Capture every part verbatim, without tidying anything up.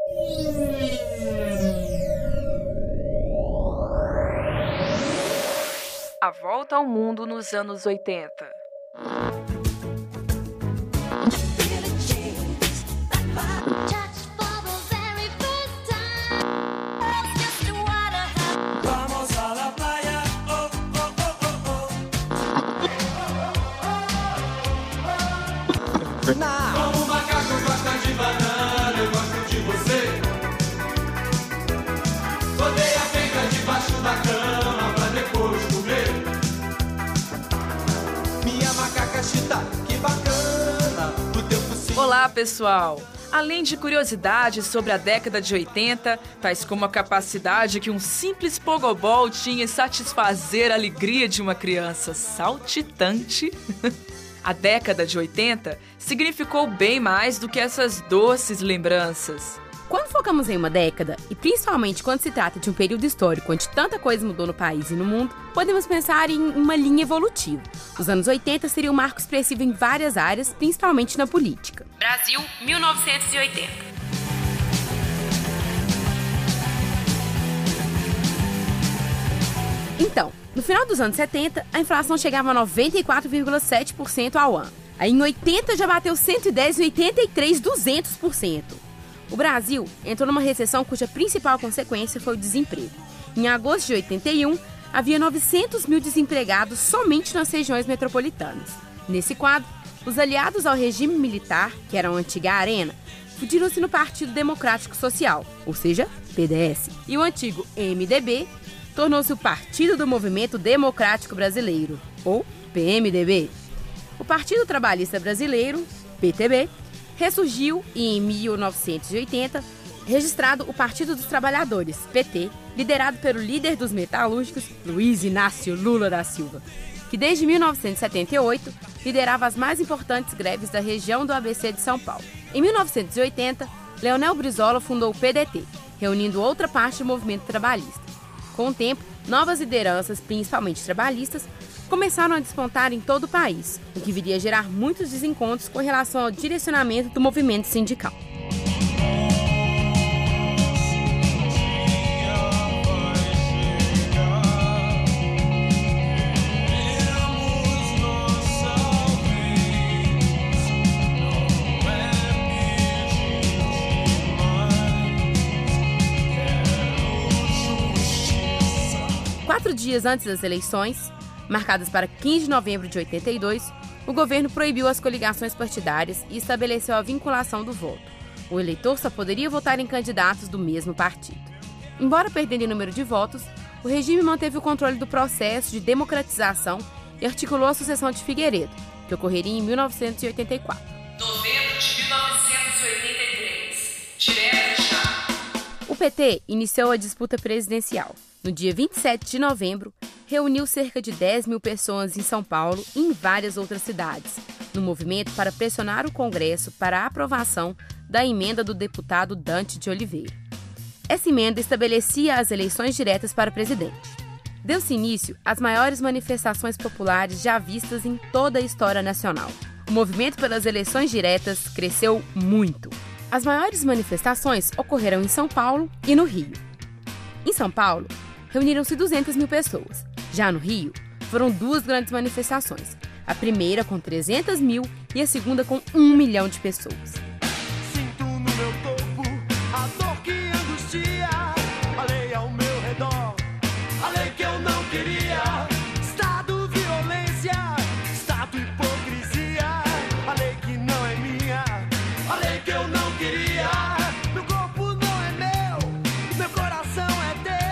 A volta ao mundo nos anos oitenta. Como o macaco gosta de banana, eu gosto de você. Botei a penca debaixo da cama pra depois comer. Minha macaca chita, que bacana, o teu focinho. Olá, pessoal! Além de curiosidades sobre a década de oitenta, tais como a capacidade que um simples pogobol tinha em satisfazer a alegria de uma criança saltitante, a década de oitenta significou bem mais do que essas doces lembranças. Quando focamos em uma década, e principalmente quando se trata de um período histórico onde tanta coisa mudou no país e no mundo, podemos pensar em uma linha evolutiva. Os anos oitenta seriam um marco expressivo em várias áreas, principalmente na política. Brasil, mil novecentos e oitenta. Então, no final dos anos setenta, a inflação chegava a noventa e quatro vírgula sete por cento ao ano. Aí em oitenta já bateu cento e dez vírgula oitenta e três, duzentos por cento. O Brasil entrou numa recessão cuja principal consequência foi o desemprego. Em agosto de oitenta e um, havia novecentos mil desempregados somente nas regiões metropolitanas. Nesse quadro, os aliados ao regime militar, que eram a antiga Arena, fundiram-se no Partido Democrático Social, ou seja, P D S, e o antigo M D B tornou-se o Partido do Movimento Democrático Brasileiro, ou P M D B. O Partido Trabalhista Brasileiro, P T B, ressurgiu e, em mil novecentos e oitenta, registrado o Partido dos Trabalhadores, P T, liderado pelo líder dos metalúrgicos, Luiz Inácio Lula da Silva, que desde mil novecentos e setenta e oito liderava as mais importantes greves da região do A B C de São Paulo. Em mil novecentos e oitenta, Leonel Brizola fundou o P D T, reunindo outra parte do movimento trabalhista. Com o tempo, novas lideranças, principalmente trabalhistas, começaram a despontar em todo o país, o que viria a gerar muitos desencontros com relação ao direcionamento do movimento sindical. Quatro dias antes das eleições, marcadas para quinze de novembro de oitenta e dois, o governo proibiu as coligações partidárias e estabeleceu a vinculação do voto. O eleitor só poderia votar em candidatos do mesmo partido. Embora perdendo em número de votos, o regime manteve o controle do processo de democratização e articulou a sucessão de Figueiredo, que ocorreria em mil novecentos e oitenta e quatro. Novembro de mil novecentos e oitenta e três. Direto já. O P T iniciou a disputa presidencial. No dia vinte e sete de novembro, reuniu cerca de dez mil pessoas em São Paulo e em várias outras cidades, no movimento para pressionar o Congresso para a aprovação da emenda do deputado Dante de Oliveira. Essa emenda estabelecia as eleições diretas para presidente. Deu-se início às maiores manifestações populares já vistas em toda a história nacional. O movimento pelas eleições diretas cresceu muito. As maiores manifestações ocorreram em São Paulo e no Rio. Em São Paulo, reuniram-se duzentas mil pessoas. Já no Rio, foram duas grandes manifestações. A primeira com trezentas mil e a segunda com um milhão de pessoas. Sinto no meu corpo a dor que angustia, a lei ao meu redor, a lei que eu não queria. Estado violência, estado hipocrisia, a lei que não é minha, a lei que eu não queria. Meu corpo não é meu, meu coração é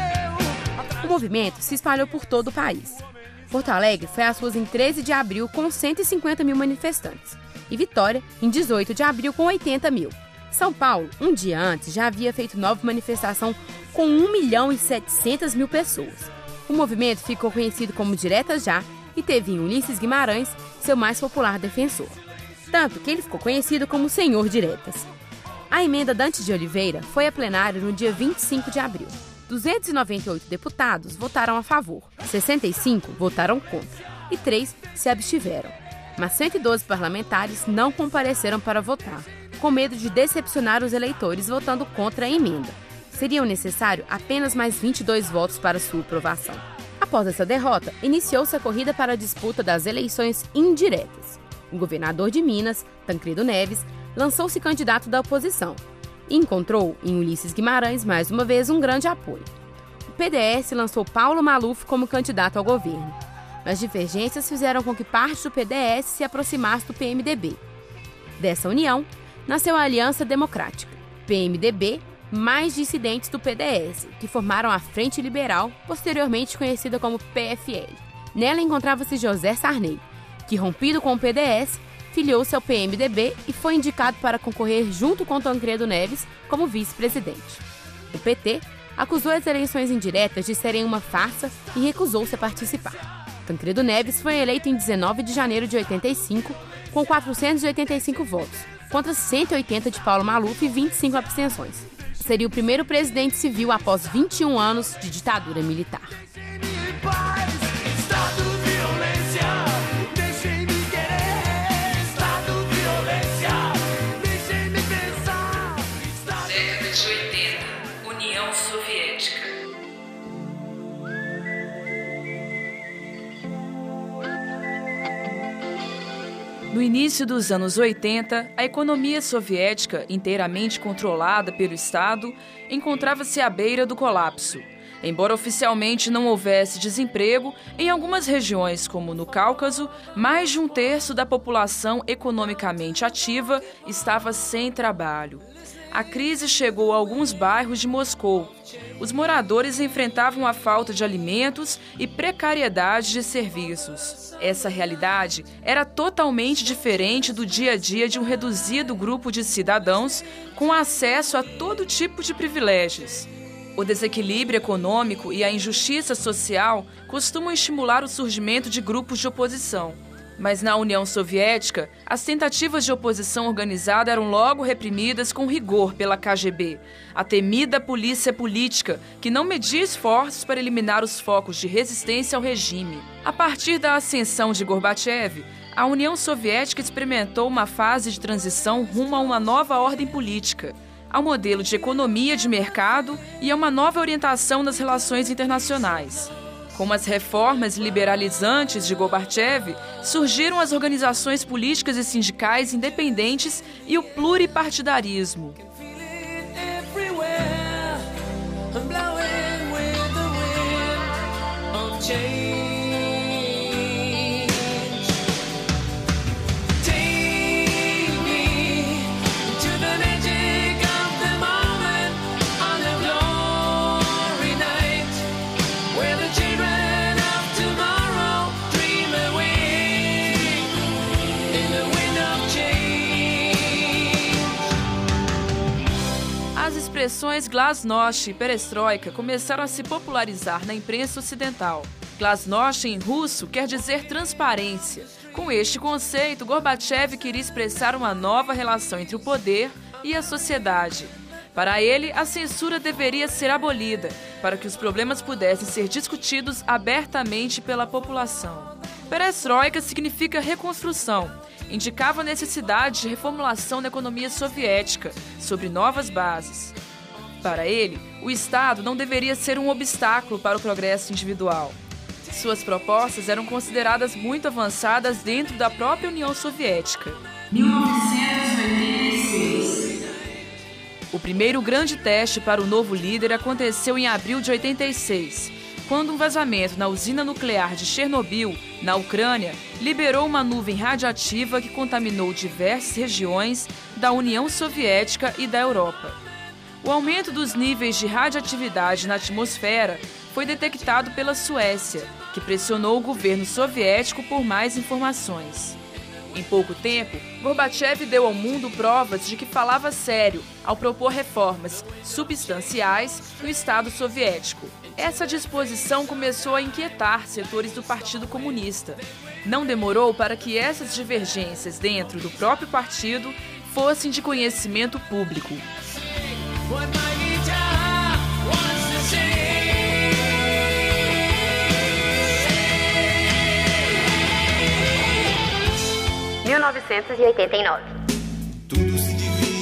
teu. O movimento se espalhou por todo o país. Porto Alegre foi às ruas em treze de abril com cento e cinquenta mil manifestantes e Vitória em dezoito de abril com oitenta mil. São Paulo, um dia antes, já havia feito nova manifestação com um milhão e setecentas mil pessoas. O movimento ficou conhecido como Diretas Já e teve em Ulisses Guimarães seu mais popular defensor. Tanto que ele ficou conhecido como Senhor Diretas. A emenda Dante de Oliveira foi a plenário no dia vinte e cinco de abril. duzentos e noventa e oito deputados votaram a favor, sessenta e cinco votaram contra e três se abstiveram. Mas cento e doze parlamentares não compareceram para votar, com medo de decepcionar os eleitores votando contra a emenda. Seriam necessários apenas mais vinte e dois votos para sua aprovação. Após essa derrota, iniciou-se a corrida para a disputa das eleições indiretas. O governador de Minas, Tancredo Neves, lançou-se candidato da oposição e encontrou em Ulisses Guimarães, mais uma vez, um grande apoio. O P D S lançou Paulo Maluf como candidato ao governo, mas divergências fizeram com que parte do P D S se aproximasse do P M D B. Dessa união, nasceu a Aliança Democrática, P M D B, mais dissidentes do P D S, que formaram a Frente Liberal, posteriormente conhecida como P F L. Nela encontrava-se José Sarney, que, rompido com o P D S, filiou-se ao P M D B e foi indicado para concorrer junto com Tancredo Neves como vice-presidente. O P T acusou as eleições indiretas de serem uma farsa e recusou-se a participar. Tancredo Neves foi eleito em dezenove de janeiro de oitenta e cinco, com quatrocentos e oitenta e cinco votos, contra cento e oitenta de Paulo Maluf e vinte e cinco abstenções. Seria o primeiro presidente civil após vinte e um anos de ditadura militar. Década de oitenta, União Soviética. No início dos anos oitenta, a economia soviética, inteiramente controlada pelo Estado, encontrava-se à beira do colapso. Embora oficialmente não houvesse desemprego, em algumas regiões, como no Cáucaso, mais de um terço da população economicamente ativa estava sem trabalho. A crise chegou a alguns bairros de Moscou. Os moradores enfrentavam a falta de alimentos e precariedade de serviços. Essa realidade era totalmente diferente do dia a dia de um reduzido grupo de cidadãos com acesso a todo tipo de privilégios. O desequilíbrio econômico e a injustiça social costumam estimular o surgimento de grupos de oposição. Mas na União Soviética, as tentativas de oposição organizada eram logo reprimidas com rigor pela K G B, a temida polícia política, que não media esforços para eliminar os focos de resistência ao regime. A partir da ascensão de Gorbachev, a União Soviética experimentou uma fase de transição rumo a uma nova ordem política, ao modelo de economia de mercado e a uma nova orientação nas relações internacionais. Com as reformas liberalizantes de Gorbachev, surgiram as organizações políticas e sindicais independentes e o pluripartidarismo. As expressões glasnost e perestroika começaram a se popularizar na imprensa ocidental. Glasnost em russo quer dizer transparência. Com este conceito, Gorbachev queria expressar uma nova relação entre o poder e a sociedade. Para ele, a censura deveria ser abolida, para que os problemas pudessem ser discutidos abertamente pela população. Perestroika significa reconstrução. Indicava a necessidade de reformulação da economia soviética, sobre novas bases. Para ele, o Estado não deveria ser um obstáculo para o progresso individual. Suas propostas eram consideradas muito avançadas dentro da própria União Soviética. mil novecentos e oitenta e seis. O primeiro grande teste para o novo líder aconteceu em abril de oitenta e seis, quando um vazamento na usina nuclear de Chernobyl, na Ucrânia, liberou uma nuvem radioativa que contaminou diversas regiões da União Soviética e da Europa. O aumento dos níveis de radioatividade na atmosfera foi detectado pela Suécia, que pressionou o governo soviético por mais informações. Em pouco tempo, Gorbachev deu ao mundo provas de que falava sério ao propor reformas substanciais no Estado soviético. Essa disposição começou a inquietar setores do Partido Comunista. Não demorou para que essas divergências dentro do próprio partido fossem de conhecimento público. mil novecentos e oitenta e nove. Tudo se divide.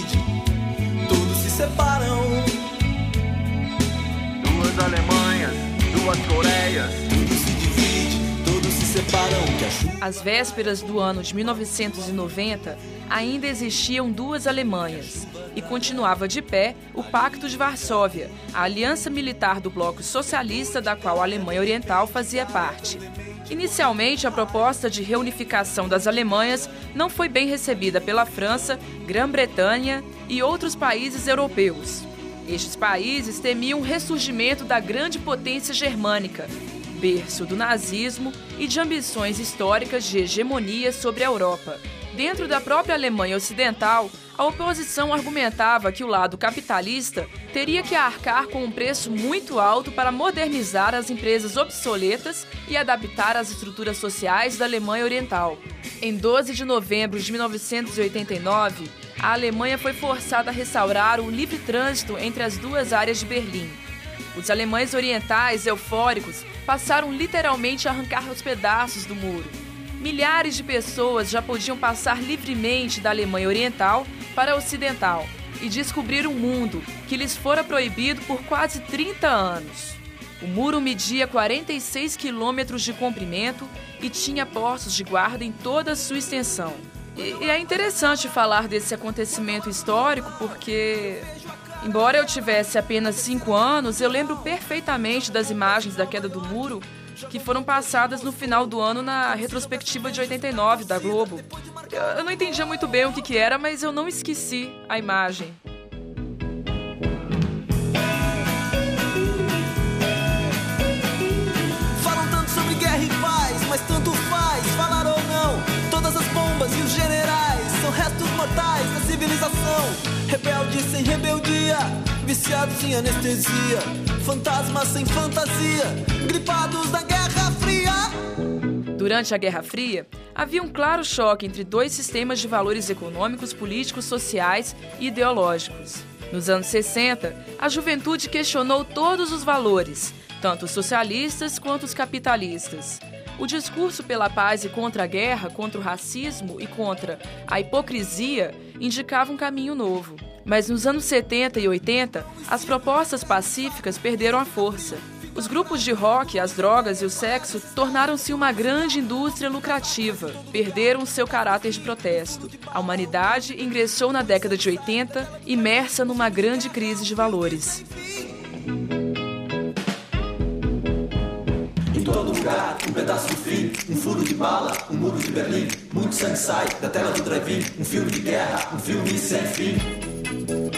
ideias. Tudo se divide, todos se separam. Que a chuva... Às vésperas do ano de mil novecentos e noventa, ainda existiam duas Alemanhas e continuava de pé o Pacto de Varsóvia, a aliança militar do bloco socialista da qual a Alemanha Oriental fazia parte. Inicialmente, a proposta de reunificação das Alemanhas não foi bem recebida pela França, Grã-Bretanha e outros países europeus. Estes países temiam o ressurgimento da grande potência germânica, berço do nazismo e de ambições históricas de hegemonia sobre a Europa. Dentro da própria Alemanha Ocidental, a oposição argumentava que o lado capitalista teria que arcar com um preço muito alto para modernizar as empresas obsoletas e adaptar as estruturas sociais da Alemanha Oriental. Em doze de novembro de mil novecentos e oitenta e nove, a Alemanha foi forçada a restaurar o livre trânsito entre as duas áreas de Berlim. Os alemães orientais, eufóricos, passaram literalmente a arrancar os pedaços do muro. Milhares de pessoas já podiam passar livremente da Alemanha Oriental para a Ocidental e descobrir um mundo que lhes fora proibido por quase trinta anos. O muro media quarenta e seis quilômetros de comprimento e tinha postos de guarda em toda a sua extensão. E, e é interessante falar desse acontecimento histórico porque, embora eu tivesse apenas cinco anos, eu lembro perfeitamente das imagens da queda do muro que foram passadas no final do ano na retrospectiva de oitenta e nove da Globo. Eu, eu não entendia muito bem o que, que era, mas eu não esqueci a imagem. Falam tanto sobre guerra e paz, mas tanto faz, falar ou não. Todas as bombas e os generais são restos mortais da civilização. Rebeldes sem rebeldia, viciados em anestesia, fantasmas sem fantasia, gripados da Guerra Fria. Durante a Guerra Fria, havia um claro choque entre dois sistemas de valores econômicos, políticos, sociais e ideológicos. Nos anos sessenta, a juventude questionou todos os valores, tanto os socialistas quanto os capitalistas. O discurso pela paz e contra a guerra, contra o racismo e contra a hipocrisia indicava um caminho novo. Mas nos anos setenta e oitenta, as propostas pacíficas perderam a força. Os grupos de rock, as drogas e o sexo tornaram-se uma grande indústria lucrativa, perderam seu caráter de protesto. A humanidade ingressou na década de oitenta, imersa numa grande crise de valores. Em todo lugar, um pedaço do fim, um furo de bala, um muro de Berlim. Muito sangue sai da tela do drive-in, um filme de guerra, um filme sem fim.